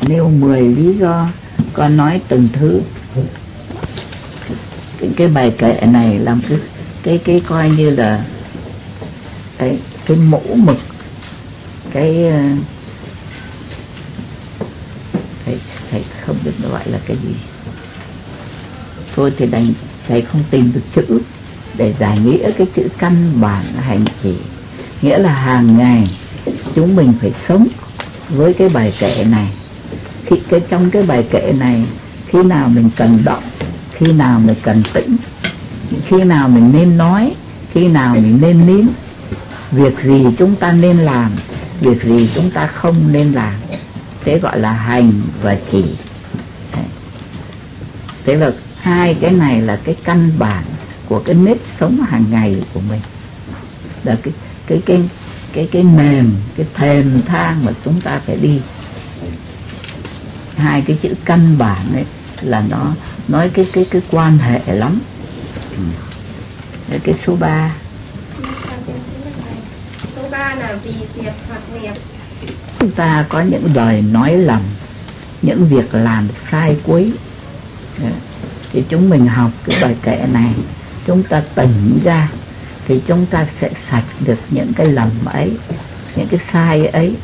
nêu 10 lý do, con nói từng thứ. Cái bài kệ này làm cái coi như là cái mẫu mực, thầy không biết nó gọi là cái gì. Thôi thì đành thầy không tìm được chữ để giải nghĩa cái chữ căn bản hành trì. Nghĩa là hàng ngày chúng mình phải sống với cái bài kệ này. Trong cái bài kệ này, khi nào mình cần động, khi nào mình cần tĩnh, khi nào mình nên nói, khi nào mình nên nín, việc gì chúng ta nên làm, việc gì chúng ta không nên làm. Thế gọi là hành và trì. Thế là hai cái này là cái căn bản của cái nếp sống hàng ngày của mình, là cái nền, cái thềm thang mà chúng ta phải đi. Hai cái chữ căn bản ấy là nó nói cái quan hệ lắm. Cái số 3. Số 3 là vì việc hoặc nghiệp. Chúng ta có những lời nói lầm, những việc làm sai quấy, thì chúng mình học cái bài kệ này, chúng ta tỉnh ra thì chúng ta sẽ sạch được những cái lầm ấy, những cái sai ấy.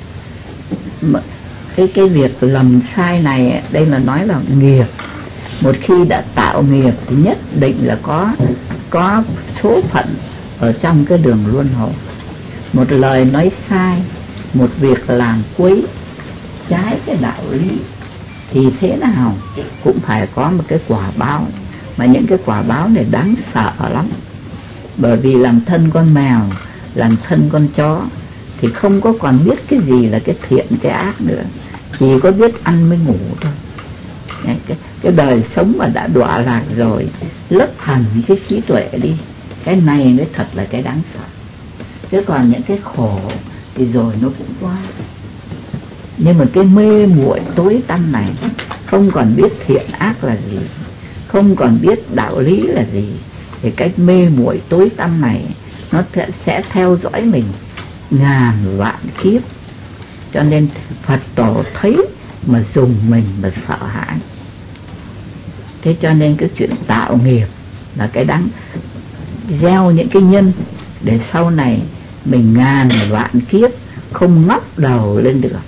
Cái việc lầm sai này, đây là nói là nghiệp. Một khi đã tạo nghiệp thì nhất định là có số phận ở trong cái đường luân hồi. Một lời nói sai, một việc làm quấy trái cái đạo lý thì thế nào cũng phải có một cái quả báo, mà những cái quả báo này đáng sợ lắm. Bởi vì làm thân con mèo, làm thân con chó thì không có còn biết cái gì là cái thiện cái ác nữa, chỉ có biết ăn mới ngủ thôi. Cái đời sống mà đã đọa lạc rồi, lấp hẳn cái trí tuệ đi, cái này mới thật là cái đáng sợ. Chứ còn những cái khổ thì rồi nó cũng qua. Nhưng mà cái mê muội tối tăm này, không còn biết thiện ác là gì, không còn biết đạo lý là gì, thì cái mê muội tối tăm này nó sẽ theo dõi mình ngàn vạn kiếp. Cho nên Phật tổ thấy mà dùng mình mà sợ hãi. Thế cho nên cái chuyện tạo nghiệp là cái đáng gieo những cái nhân để sau này mình ngàn vạn kiếp không ngóc đầu lên được.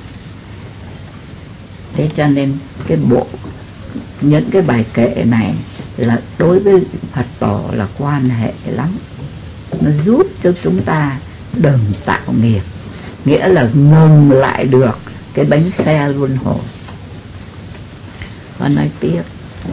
Thế cho nên cái bộ những cái bài kệ này là đối với Phật tổ là quan hệ lắm. Nó giúp cho chúng ta đừng tạo nghiệp, nghĩa là ngừng lại được cái bánh xe luân hồi. Con nói tiếp.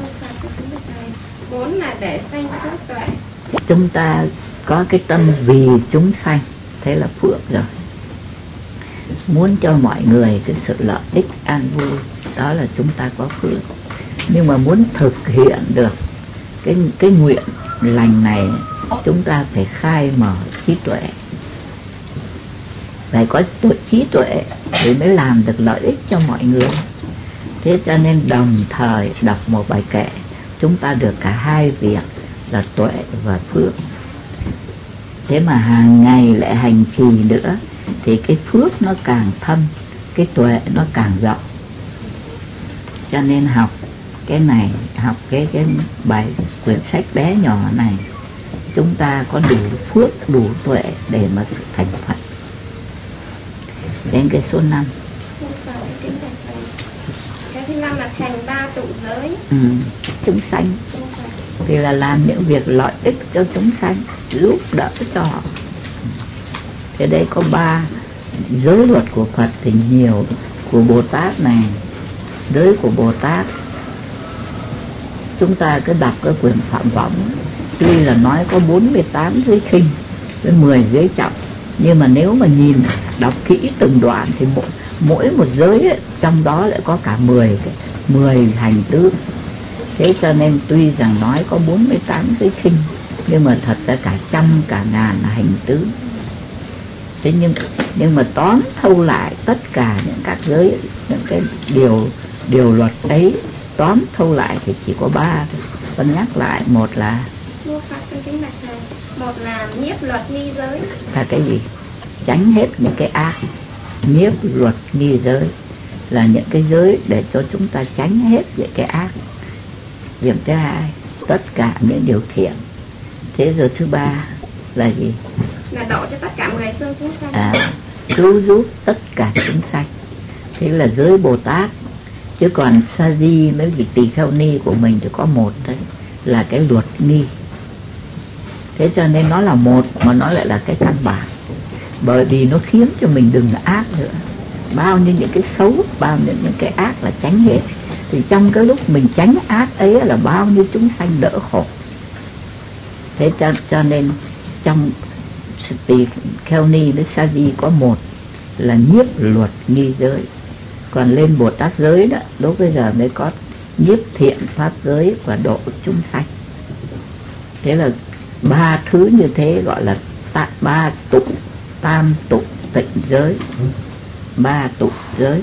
4 là để sanh phước tuệ. Chúng ta có cái tâm vì chúng sanh, thế là phước rồi. Muốn cho mọi người cái sự lợi ích an vui, đó là chúng ta có phước. Nhưng mà muốn thực hiện được cái nguyện lành này, chúng ta phải khai mở trí tuệ. Phải có trí tuệ thì mới làm được lợi ích cho mọi người. Thế cho nên đồng thời đọc một bài kệ, chúng ta được cả hai việc là tuệ và phước. Thế mà hàng ngày lại hành trì nữa thì cái phước nó càng thâm, cái tuệ nó càng rộng. Cho nên học cái này, học cái bài quyển sách bé nhỏ này, chúng ta có đủ phước, đủ tuệ để mà thành Phật. Đến cái số 5. Cái thứ 5 là thành 3 tụ giới. Chúng sanh thì là làm những việc lợi ích cho chúng sanh, giúp đỡ cho họ. Thế đấy có 3 giới luật của Phật thì nhiều. Của Bồ Tát này, giới của Bồ Tát, chúng ta cứ đọc cái quyển Phạm Võng, tuy là nói có 48 giới khinh với 10 giới trọng, nhưng mà nếu mà nhìn đọc kỹ từng đoạn thì mỗi một giới ấy, trong đó lại có cả 10 hành tướng. Thế cho nên tuy rằng nói có 48 giới khinh, nhưng mà thật ra cả trăm cả ngàn là hành tướng. Thế nhưng mà tóm thâu lại tất cả những các giới, những cái điều luật ấy, tóm thâu lại thì chỉ có 3 thôi. Con nhắc lại, một là nhiếp luật nghi giới. Là cái gì? Tránh hết những cái ác, nhiếp luật nghi giới. là những cái giới để cho chúng ta tránh hết những cái ác. Điểm thứ hai, tất cả những điều thiện. Thế rồi thứ ba là gì? Là độ cho tất cả người phương chúng sanh. Cứu giúp tất cả chúng sanh. Thế là giới Bồ Tát. Chứ còn sa di mấy vị tỳ kheo ni của mình thì có một thôi, là cái luật nghi. Thế cho nên nó là một mà nó lại là cái căn bản. Bởi vì nó khiến cho mình đừng ác nữa. Bao nhiêu những cái xấu, bao nhiêu những cái ác là tránh hết. Thì trong cái lúc mình tránh ác ấy là bao nhiêu chúng sanh đỡ khổ. Thế cho nên trong tỳ kheo ni với sa di có một là nhiếp luật nghi giới. Còn lên Bồ Tát giới đó, lúc bây giờ mới có nhiếp thiện pháp giới và độ chúng sanh. Thế là ba thứ như thế gọi là ba tụ, tam tụ tịnh giới. Ba tụ giới.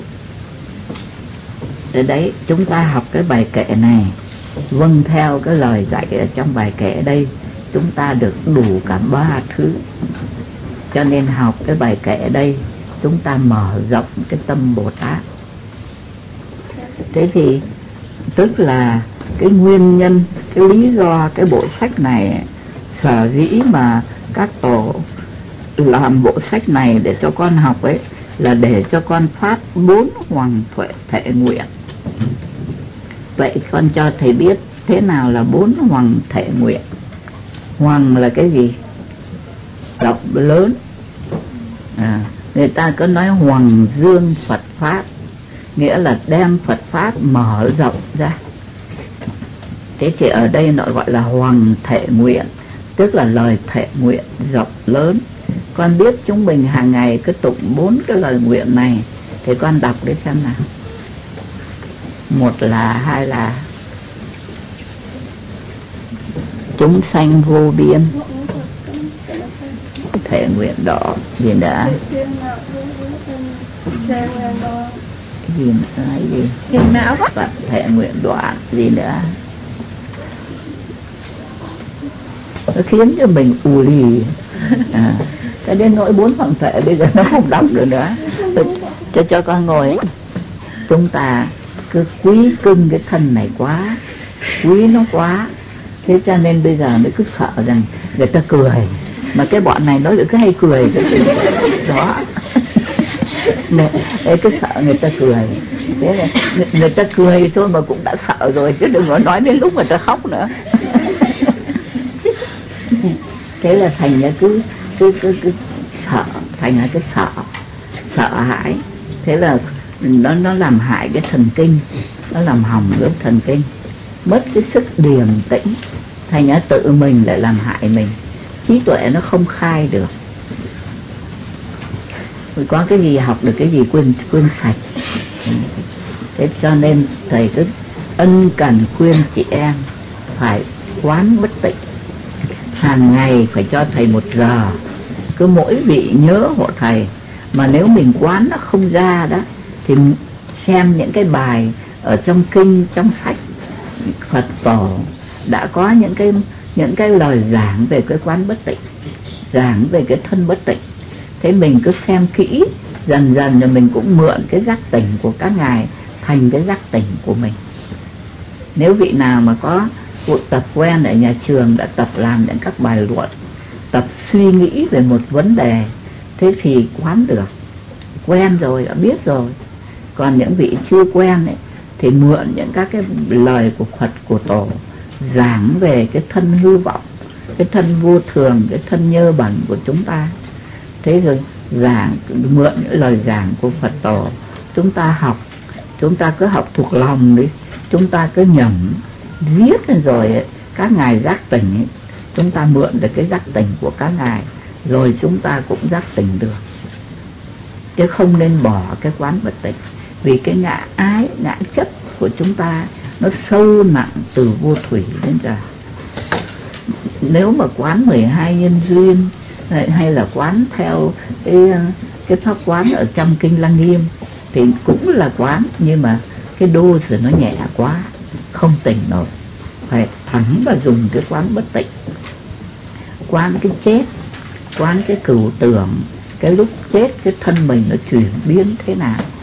Từ đấy chúng ta học cái bài kệ này, vâng theo cái lời dạy ở trong bài kệ ở đây, chúng ta được đủ cả ba thứ. Cho nên học cái bài kệ ở đây, chúng ta mở rộng cái tâm Bồ Tát. Thế thì tức là cái nguyên nhân, cái lý do cái bộ sách này sở dĩ mà các tổ làm bộ sách này để cho con học ấy, là để cho con phát 4 hoằng thệ nguyện. Vậy con cho thầy biết thế nào là 4 hoằng thệ nguyện. Hoằng là cái gì? Rộng lớn. Người ta có nói hoằng dương Phật Pháp, nghĩa là đem Phật Pháp mở rộng ra. Thế thì ở đây nó gọi là hoằng thệ nguyện, tức là lời thệ nguyện rộng lớn. Con biết chúng mình hàng ngày cứ tụng 4 cái lời nguyện này, thì con đọc để xem nào. Một là, hai là chúng sanh vô biên, thệ nguyện đó, gì nữa? Gì nữa? Gì? Phật thệ nguyện đoạn, gì nữa? Nó khiến cho mình ù lì. Cái đến nỗi 4 hoằng thệ bây giờ nó không đọc được nữa. Cho con ngồi. Chúng ta cứ quý cưng cái thân này quá, quý nó quá. Thế cho nên bây giờ mới cứ sợ rằng người ta cười. Mà cái bọn này nó cứ hay cười đó. Đấy, cứ sợ người ta cười. Thế là người ta cười thôi mà cũng đã sợ rồi, chứ đừng có nói đến lúc người ta khóc nữa. Thế là thành ra cứ sợ, thành ra cái sợ hãi. Thế là nó làm hại cái thần kinh, nó làm hỏng cái thần kinh, mất cái sức điềm tĩnh, thành ra tự mình lại làm hại mình, trí tuệ nó không khai được. Có cái gì học được cái gì quên sạch. Thế cho nên thầy cứ ân cần khuyên chị em phải quán bất tịnh. Hàng ngày phải cho thầy 1 giờ, cứ mỗi vị nhớ hộ thầy. Mà nếu mình quán nó không ra đó, thì xem những cái bài ở trong kinh, trong sách Phật tổ đã có những cái lời giảng về cái quán bất tịnh, giảng về cái thân bất tịnh. Thế mình cứ xem kỹ, dần dần rồi mình cũng mượn cái giác tỉnh của các ngài thành cái giác tỉnh của mình. Nếu vị nào mà có cuộc tập quen ở nhà trường đã tập làm những các bài luận, tập suy nghĩ về một vấn đề, thế thì quán được, quen rồi, đã biết rồi. Còn những vị chưa quen ấy, thì mượn những các cái lời của Phật, của Tổ giảng về cái thân hư vọng, cái thân vô thường, cái thân nhơ bẩn của chúng ta. Thế rồi mượn những lời giảng của Phật Tổ, chúng ta học, chúng ta cứ học thuộc lòng đi, chúng ta cứ nhẩm viết rồi các ngài giác tỉnh ấy, chúng ta mượn được cái giác tỉnh của các ngài, rồi chúng ta cũng giác tỉnh được. Chứ không nên bỏ cái quán bất tịnh. Vì cái ngã ái, ngã chấp của chúng ta nó sâu nặng từ vô thủy đến giờ. Nếu mà quán 12 nhân duyên, hay là quán theo cái pháp quán ở trong kinh Lăng Nghiêm, thì cũng là quán, nhưng mà cái đô rồi nó nhẹ quá, không tỉnh nổi. Phải thẳng và dùng cái quán bất tịnh, quán cái chết, quán cái cửu tưởng, cái lúc chết cái thân mình nó chuyển biến thế nào.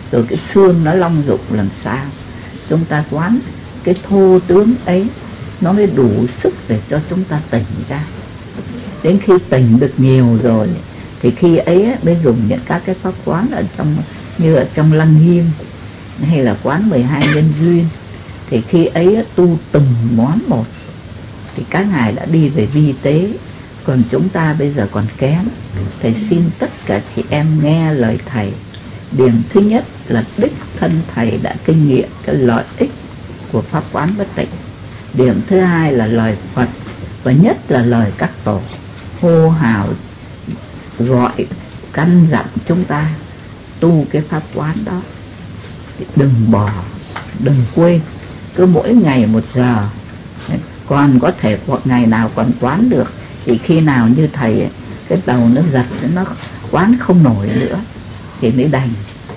rồi cái xương nó long dục làm sao. Chúng ta quán cái thô tướng ấy, nó mới đủ sức để cho chúng ta tỉnh ra. Đến khi tỉnh được nhiều rồi thì khi ấy mới dùng những các cái pháp quán ở trong, như ở trong Lăng Nghiêm hay là quán 12 nhân duyên. Thì khi ấy tu từng món một thì các ngài đã đi về vi tế, còn chúng ta bây giờ còn kém. Thầy xin tất cả chị em nghe lời thầy. Điểm thứ nhất là đích thân thầy đã kinh nghiệm cái lợi ích của pháp quán bất tịnh. Điểm thứ hai là lời Phật, và nhất là lời các tổ hô hào gọi căn dặn chúng ta tu cái pháp quán đó. Đừng bỏ, đừng quên, cứ mỗi ngày 1 giờ. Còn có thể một ngày nào còn quán được thì khi nào như thầy ấy, cái đầu nó giật, nó quán không nổi nữa thì mới đành.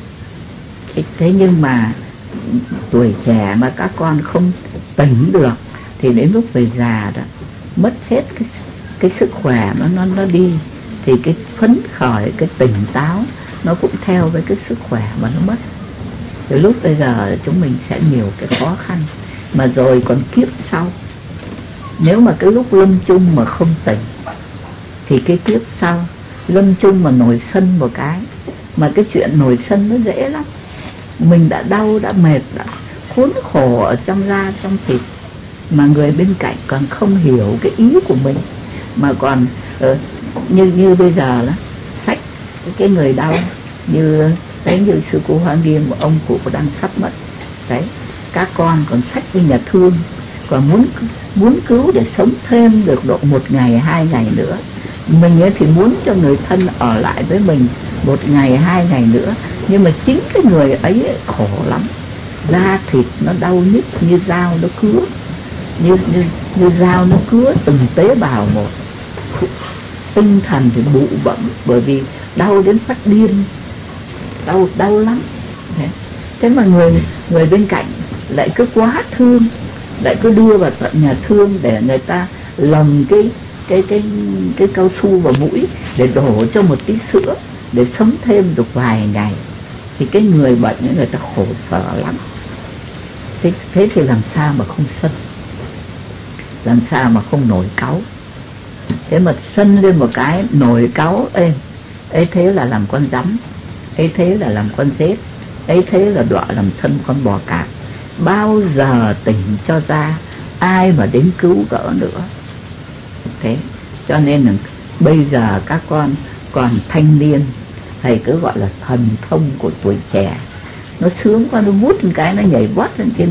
Thế nhưng mà tuổi trẻ mà các con không tỉnh được thì đến lúc về già đó mất hết cái sức khỏe nó đi, thì cái phấn khởi, cái tỉnh táo nó cũng theo với cái sức khỏe mà nó mất. Từ lúc bây giờ chúng mình sẽ nhiều cái khó khăn, mà rồi còn kiếp sau. Nếu mà cái lúc lâm chung mà không tỉnh thì cái kiếp sau lâm chung mà nổi sân một cái, mà cái chuyện nổi sân nó dễ lắm. Mình đã đau, đã mệt, đã khốn khổ ở trong da, trong thịt, mà người bên cạnh còn không hiểu cái ý của mình, mà còn như bây giờ đó, sách cái người đau như đấy, như sư cô Hoa Nghiêm, một ông cụ đang sắp mất đấy, các con còn sách đi nhà thương, còn muốn cứu để sống thêm được độ 1 ngày 2 ngày nữa. Mình ấy thì muốn cho người thân ở lại với mình 1 ngày 2 ngày nữa, nhưng mà chính cái người ấy khổ lắm, da thịt nó đau nhức như dao nó cứa, như dao nó cứa từng tế bào một. Tinh thần thì bụ bẫm, bởi vì đau đến phát điên, đau lắm. Thế mà người bên cạnh lại cứ quá thương, lại cứ đưa vào tận nhà thương để người ta lồng cái cao su vào mũi để đổ cho một tí sữa để sống thêm được vài ngày. Thì cái người bệnh ấy, người ta khổ sở lắm. Thế thì làm sao mà không sân, làm sao mà không nổi cáu. Thế mà sân lên một cái nổi cáu, ấy thế là làm con rắn, ấy thế là làm con rết, ấy thế là đọa làm thân con bò cạp. Bao giờ tỉnh cho ra, ai mà đến cứu gỡ nữa. Thế cho nên là bây giờ các con còn thanh niên, thầy cứ gọi là thần thông của tuổi trẻ. Nó sướng quá, nó vút một cái nó nhảy vót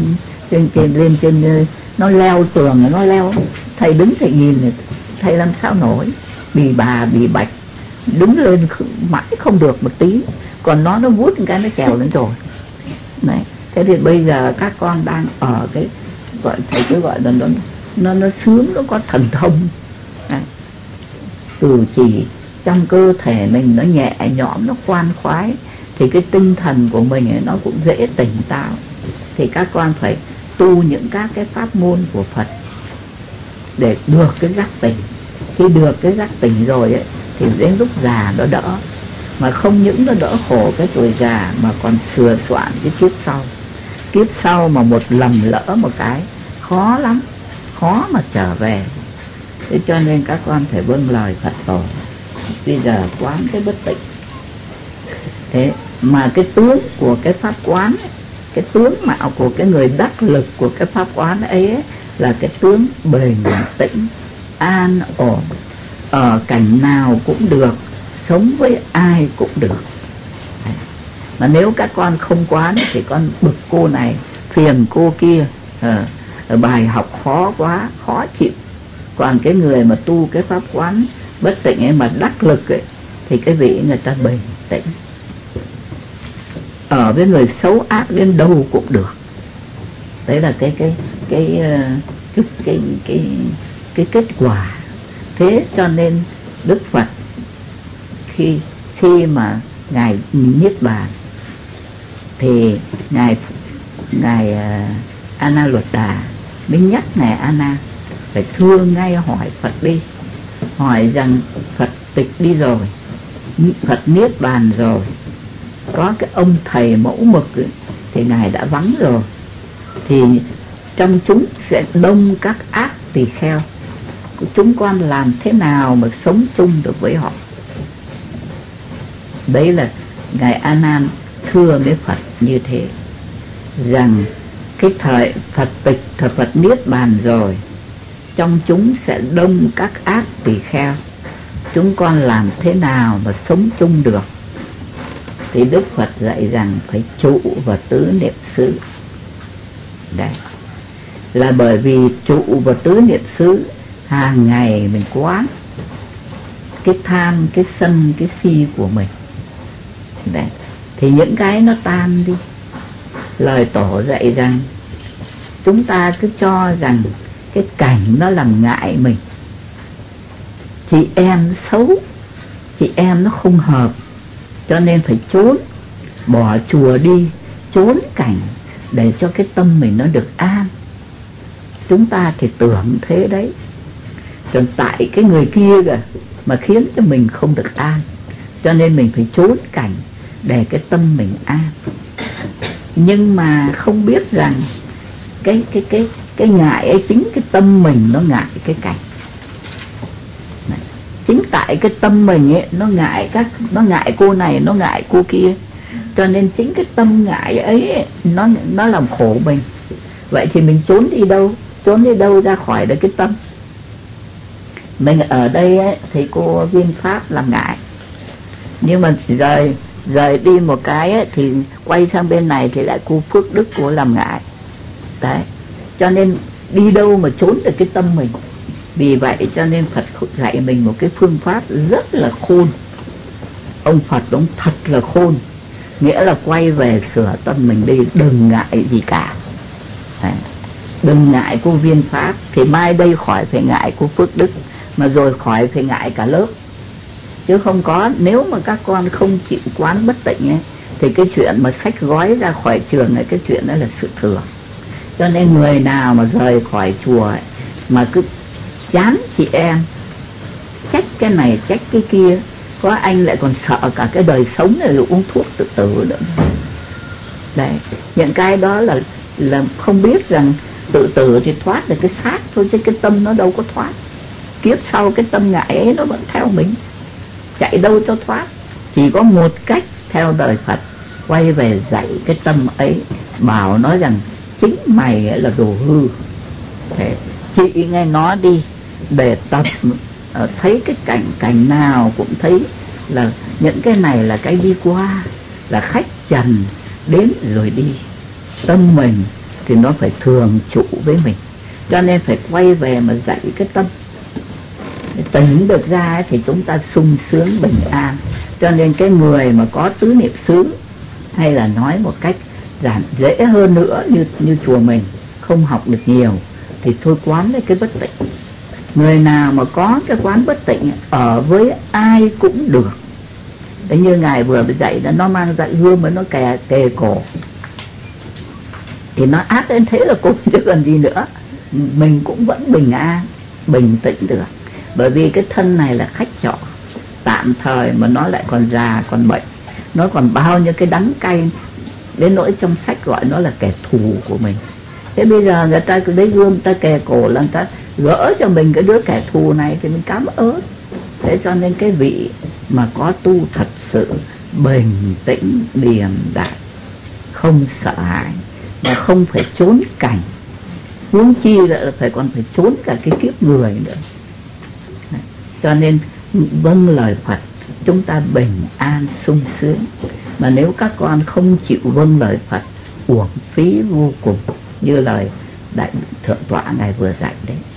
lên trên nó leo tường, nó leo. Thầy đứng thầy nhìn, thầy làm sao nổi, bì bà bì bạch, đứng lên mãi không được một tí, còn nó vút một cái nó trèo lên rồi. Đấy. Thế thì bây giờ các con đang ở cái gọi thầy cứ gọi là nó sướng, nó có thần thông. Đấy. Từ chỉ trong cơ thể mình nó nhẹ nhõm, nó khoan khoái, thì cái tinh thần của mình ấy, nó cũng dễ tỉnh táo. Thì các con phải tu những các cái pháp môn của Phật để được cái giác tỉnh. Khi được cái giác tỉnh rồi ấy, thì đến lúc già nó đỡ. Mà không những nó đỡ khổ cái tuổi già, mà còn sửa soạn cái kiếp sau. Kiếp sau mà một lầm lỡ một cái khó lắm, khó mà trở về. Thế cho nên các con phải vâng lời Phật tổ. Bây giờ quán cái bất tịnh. Thế mà cái tướng của cái pháp quán ấy, cái tướng mạo của cái người đắc lực của cái pháp quán ấy là cái tướng bền tĩnh, an ổn, ở cảnh nào cũng được, sống với ai cũng được. Mà nếu các con không quán thì con bực cô này, phiền cô kia, bài học khó quá, khó chịu. Còn cái người mà tu cái pháp quán bất tịnh ấy mà đắc lực ấy, thì cái vị người ta bình tĩnh, ở với người xấu ác đến đâu cũng được. Đấy là cái kết quả. Thế cho nên Đức Phật khi mà ngài niết bàn thì ngài A Luật Đà mới nhắc ngài A Nan phải thưa ngay hỏi Phật đi, hỏi rằng Phật tịch đi rồi, Phật niết bàn rồi, có cái ông thầy mẫu mực ấy, thì ngài đã vắng rồi, thì trong chúng sẽ đông các ác tỳ kheo. Chúng con làm thế nào mà sống chung được với họ? Đấy là ngài A Nan thưa với Phật như thế, rằng cái thời Phật tịch, thời Phật niết bàn rồi, trong chúng sẽ đông các ác tỳ kheo, chúng con làm thế nào mà sống chung được? Thì Đức Phật dạy rằng phải trụ vào tứ niệm xứ. Đấy là bởi vì trụ vào tứ niệm xứ, hàng ngày mình quán cái tham, cái sân, cái si của mình. Đấy, thì những cái nó tan đi. Lời Tổ dạy rằng chúng ta cứ cho rằng cái cảnh nó làm ngại mình, chị em xấu, chị em nó không hợp, cho nên phải trốn, bỏ chùa đi, trốn cảnh để cho cái tâm mình nó được an. Chúng ta thì tưởng thế đấy, còn tại cái người kia kìa mà khiến cho mình không được an, cho nên mình phải trốn cảnh để cái tâm mình an. Nhưng mà không biết rằng cái ngại ấy, chính cái tâm mình nó ngại cái cảnh. Chính tại cái tâm mình ấy, nó ngại cô này, nó ngại cô kia, cho nên chính cái tâm ngại ấy nó làm khổ mình. Vậy thì mình trốn đi đâu? Trốn đi đâu ra khỏi được cái tâm? Mình ở đây ấy, thì cô Viên Pháp làm ngại, nhưng mà rời đi một cái ấy, thì quay sang bên này thì lại cô Phước Đức cô làm ngại. Đấy, cho nên đi đâu mà trốn được cái tâm mình. Vì vậy cho nên Phật dạy mình một cái phương pháp rất là khôn. Ông Phật ông thật là khôn, nghĩa là quay về sửa tâm mình đi, đừng ngại gì cả. Đấy, đừng ngại cô Viên Pháp, thì mai đây khỏi phải ngại cô Phước Đức, mà rồi khỏi phải ngại cả lớp. Chứ không có, nếu mà các con không chịu quán bất tịnh ấy, thì cái chuyện mà xách gói ra khỏi trường này, cái chuyện đó là sự thừa. Cho nên người nào mà rời khỏi chùa ấy, mà cứ chán chị em, trách cái này trách cái kia, có anh lại còn sợ cả cái đời sống này rồi uống thuốc tự tử nữa. Đấy, những cái đó là không biết rằng tự tử thì thoát được cái xác thôi, chứ cái tâm nó đâu có thoát. Kiếp sau cái tâm ngại ấy nó vẫn theo mình, chạy đâu cho thoát. Chỉ có một cách theo đời Phật, quay về dạy cái tâm ấy, bảo nói rằng chính mày là đồ hư. Thế chị nghe nó đi, để tập thấy cái cảnh nào cũng thấy là những cái này là cái đi qua, là khách trần đến rồi đi. Tâm mình thì nó phải thường trụ với mình, cho nên phải quay về mà dạy cái tâm. Tỉnh được ra thì chúng ta sung sướng bình an. Cho nên cái người mà có tứ niệm xứ, hay là nói một cách dễ hơn nữa, như chùa mình không học được nhiều, thì thôi quán lấy cái bất tịnh. Người nào mà có cái quán bất tịnh, ở với ai cũng được. Thế như ngài vừa dạy, nó mang dạy gươm mà nó kề cổ, thì nó ác đến thế là cũng chứ còn gì nữa. Mình cũng vẫn bình an, bình tĩnh được. Bởi vì cái thân này là khách trọ tạm thời, mà nó lại còn già còn bệnh, nó còn bao nhiêu cái đắng cay, đến nỗi trong sách gọi nó là kẻ thù của mình. Thế bây giờ người ta cứ lấy gươm, người ta kề cổ là người ta gỡ cho mình cái đứa kẻ thù này, thì mình cảm ơn. Thế cho nên cái vị mà có tu thật sự bình tĩnh điềm đạm, không sợ hãi, mà không phải trốn cảnh, huống chi là còn phải trốn cả cái kiếp người nữa. Cho nên vâng lời Phật, chúng ta bình an sung sướng. Mà nếu các con không chịu vâng lời Phật, uổng phí vô cùng, như lời Đại Thượng Tọa ngài vừa dạy đấy.